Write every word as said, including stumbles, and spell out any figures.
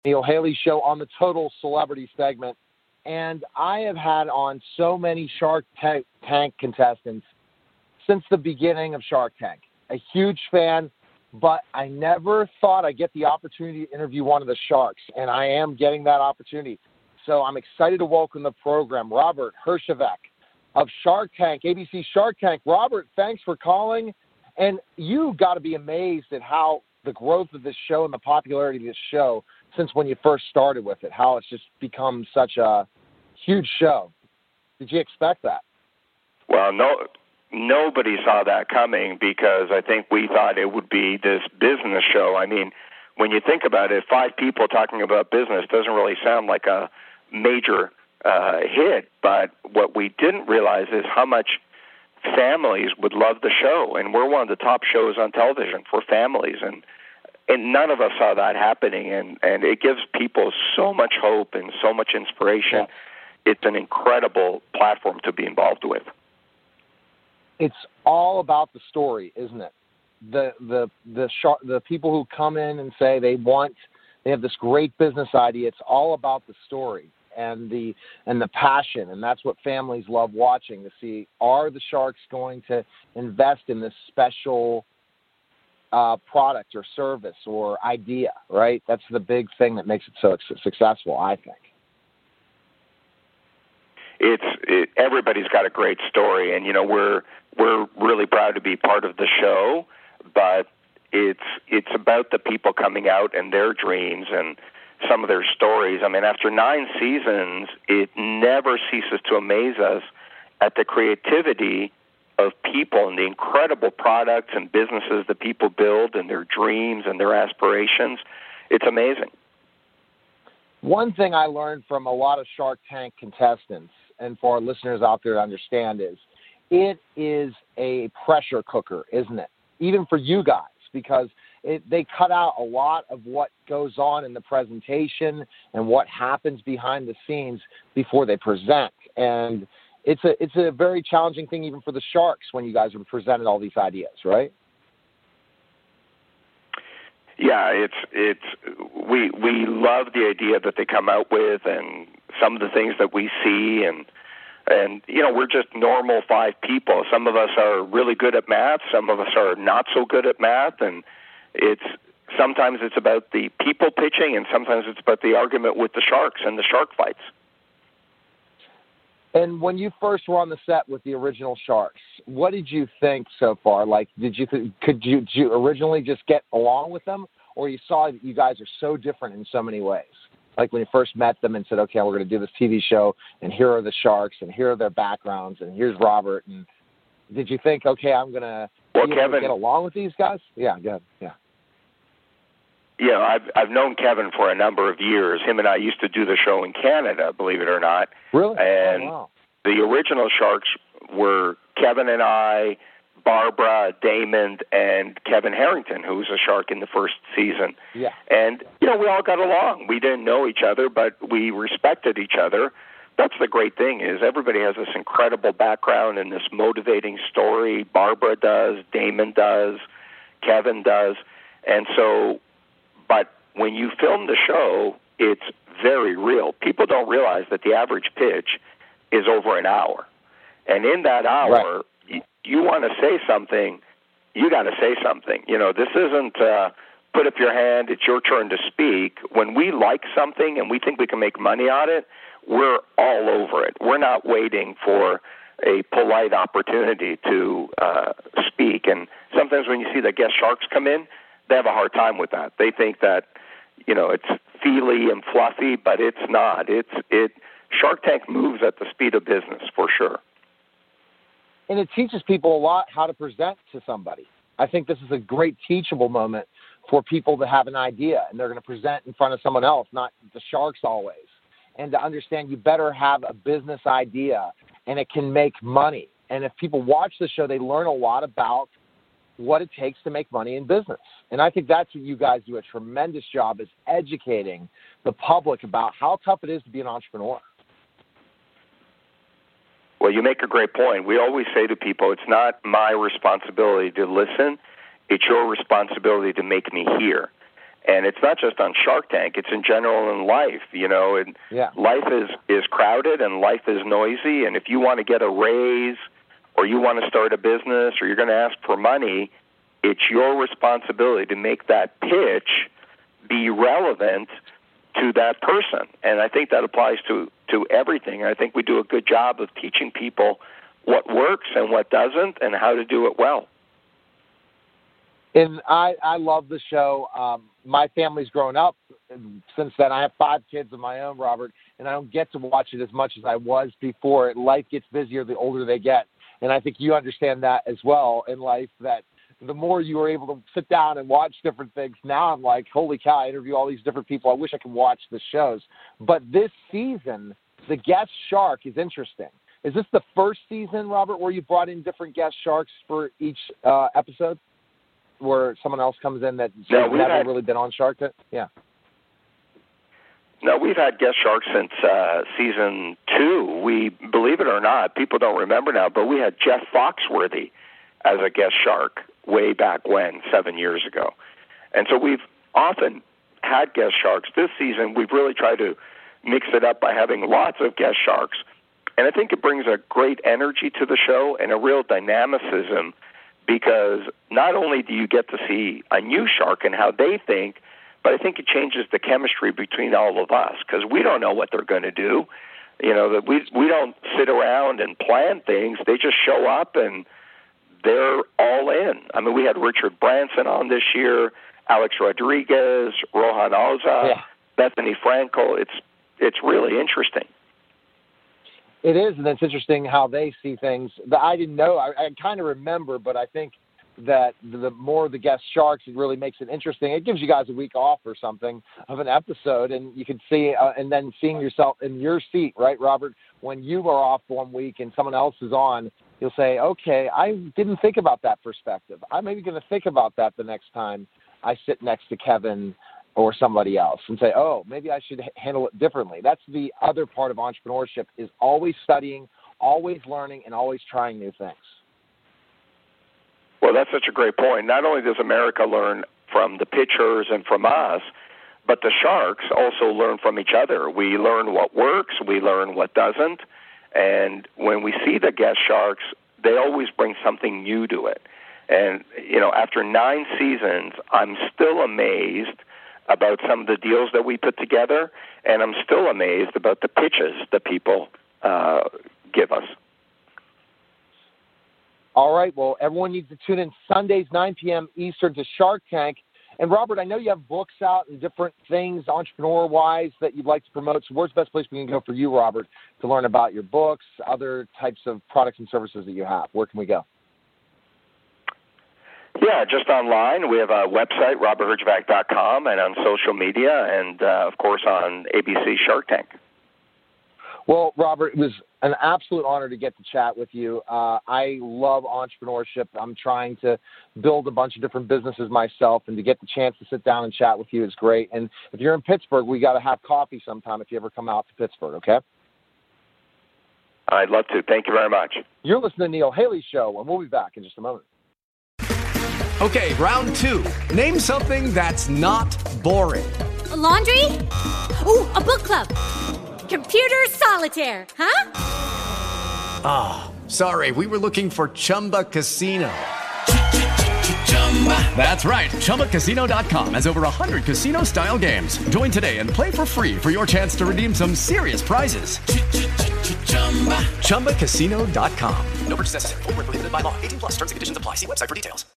Neil Haley Show on the Total Celebrity segment. And I have had on so many Shark Tank contestants since the beginning of Shark Tank. A huge fan, but I never thought I'd get the opportunity to interview one of the Sharks, and I am getting that opportunity. So I'm excited to welcome the program, Robert Herjavec of Shark Tank, A B C Shark Tank. Robert, thanks for calling. And you got to be amazed at how the growth of this show and the popularity of this show since when you first started with it, how it's just become such a huge show. Did you expect that? Well, no, nobody saw that coming because I think we thought it would be this business show. I mean, when you think about it, five people talking about business doesn't really sound like a major uh, hit, but what we didn't realize is how much families would love the show, and we're one of the top shows on television for families, and and none of us saw that happening, and, and it gives people so much hope and so much inspiration. Yeah. It's an incredible platform to be involved with. It's all about the story, isn't it? The the the shark, the people who come in and say they want, they have this great business idea. It's all about the story and the and the passion, and that's what families love watching, to see, are the Sharks going to invest in this special uh, product or service or idea, right? That's the big thing that makes it so successful, I think. It's it, everybody's got a great story, and you know we're we're really proud to be part of the show, but it's it's about the people coming out and their dreams and some of their stories. I mean, after nine seasons, it never ceases to amaze us at the creativity of people and the incredible products and businesses that people build and their dreams and their aspirations. It's amazing. One thing I learned from a lot of Shark Tank contestants, and for our listeners out there to understand, is it is a pressure cooker, isn't it? Even for you guys, because it, they cut out a lot of what goes on in the presentation and what happens behind the scenes before they present. And it's a it's a very challenging thing even for the Sharks when you guys are presented all these ideas, right? Yeah, it's it's we we love the idea that they come out with and some of the things that we see, and and you know, we're just normal five people. Some of us are really good at math, some of us are not so good at math, and it's sometimes it's about the people pitching, and sometimes it's about the argument with the Sharks and the shark fights. And when you first were on the set with the original Sharks, what did you think so far? Like, did you could you, did you originally just get along with them, or you saw that you guys are so different in so many ways? Like when you first met them and said, okay, we're going to do this T V show, and here are the Sharks, and here are their backgrounds, and here's Robert. And did you think, okay, I'm going to well, be Kevin, able to get along with these guys? Yeah, good. Yeah. Yeah, I've I've known Kevin for a number of years. Him and I used to do the show in Canada, believe it or not. Really? And oh, wow. The original Sharks were Kevin and I, Barbara, Damon, and Kevin Harrington, who was a Shark in the first season. Yeah. And, you know, we all got along. We didn't know each other, but we respected each other. That's the great thing, is everybody has this incredible background and this motivating story. Barbara does, Damon does, Kevin does. And so, but when you film the show, it's very real. People don't realize that the average pitch is over an hour. And in that hour, right. you, you want to say something, you got to say something. You know, this isn't uh, put up your hand, it's your turn to speak. When we like something and we think we can make money on it, we're all over it. We're not waiting for a polite opportunity to uh, speak. And sometimes when you see the guest Sharks come in, they have a hard time with that. They think that, you know, it's feely and fluffy, but it's not. It's it. Shark Tank moves at the speed of business, for sure. And it teaches people a lot how to present to somebody. I think this is a great teachable moment for people to have an idea, and they're going to present in front of someone else, not the Sharks always. And to understand you better have a business idea, and it can make money. And if people watch the show, they learn a lot about what it takes to make money in business. And I think that's what you guys do a tremendous job, is educating the public about how tough it is to be an entrepreneur. Well, you make a great point. We always say to people, it's not my responsibility to listen. It's your responsibility to make me hear. And it's not just on Shark Tank, it's in general in life, you know, and yeah. life is, is crowded and life is noisy, and if you want to get a raise or you want to start a business or you're going to ask for money, it's your responsibility to make that pitch be relevant to that person. And I think that applies to, to everything. I think we do a good job of teaching people what works and what doesn't and how to do it well. And I, I love the show. Um, my family's grown up since then. I have five kids of my own, Robert, and I don't get to watch it as much as I was before. Life gets busier the older they get. And I think you understand that as well in life, that the more you are able to sit down and watch different things. Now I'm like, holy cow, I interview all these different people. I wish I could watch the shows. But this season, the guest shark is interesting. Is this the first season, Robert, where you brought in different guest sharks for each uh, episode? Where someone else comes in that no, has never had, really been on Shark Tank? Yeah. No, we've had guest sharks since uh, season two. We, believe it or not, people don't remember now, but we had Jeff Foxworthy as a guest shark way back when, seven years ago. And so we've often had guest sharks. This season, we've really tried to mix it up by having lots of guest sharks. And I think it brings a great energy to the show and a real dynamicism, because not only do you get to see a new shark and how they think, but I think it changes the chemistry between all of us, because we don't know what they're going to do. You know, that we we don't sit around and plan things. They just show up and they're all in. I mean, we had Richard Branson on this year, Alex Rodriguez, Rohan Oza, yeah. Bethany Frankel. It's it's really interesting. It is, and it's interesting how they see things. That I didn't know. I, I kind of remember, but I think that the more the guest sharks, it really makes it interesting. It gives you guys a week off or something of an episode, and you can see, uh, and then seeing yourself in your seat, right, Robert? When you are off one week and someone else is on, you'll say, okay, I didn't think about that perspective. I'm maybe going to think about that the next time I sit next to Kevin or somebody else and say, oh, maybe I should handle it differently. That's the other part of entrepreneurship, is always studying, always learning, and always trying new things. Well, that's such a great point. Not only does America learn from the pitchers and from us, but the sharks also learn from each other. We learn what works, we learn what doesn't, and when we see the guest sharks, they always bring something new to it. And, you know, after nine seasons, I'm still amazed about some of the deals that we put together, and I'm still amazed about the pitches that people uh, give us. All right, well, everyone needs to tune in Sundays, nine p.m. Eastern, to Shark Tank. And, Robert, I know you have books out and different things entrepreneur-wise that you'd like to promote. So where's the best place we can go for you, Robert, to learn about your books, other types of products and services that you have? Where can we go? Yeah, just online. We have a website, robert herjavec dot com, and on social media, and, uh, of course, on A B C Shark Tank. Well, Robert, it was an absolute honor to get to chat with you. Uh, I love entrepreneurship. I'm trying to build a bunch of different businesses myself, and to get the chance to sit down and chat with you is great. And if you're in Pittsburgh, we got to have coffee sometime if you ever come out to Pittsburgh, okay? I'd love to. Thank you very much. You're listening to Neil Haley Show, and we'll be back in just a moment. Okay, round two. Name something that's not boring. A laundry? Ooh, a book club. Computer solitaire, huh? Ah, oh, sorry, we were looking for Chumba Casino. That's right, Chumba Casino dot com has over one hundred casino-style games. Join today and play for free for your chance to redeem some serious prizes. Chumba Casino dot com. No purchase necessary. Void where prohibited by law. eighteen plus terms and conditions apply. See website for details.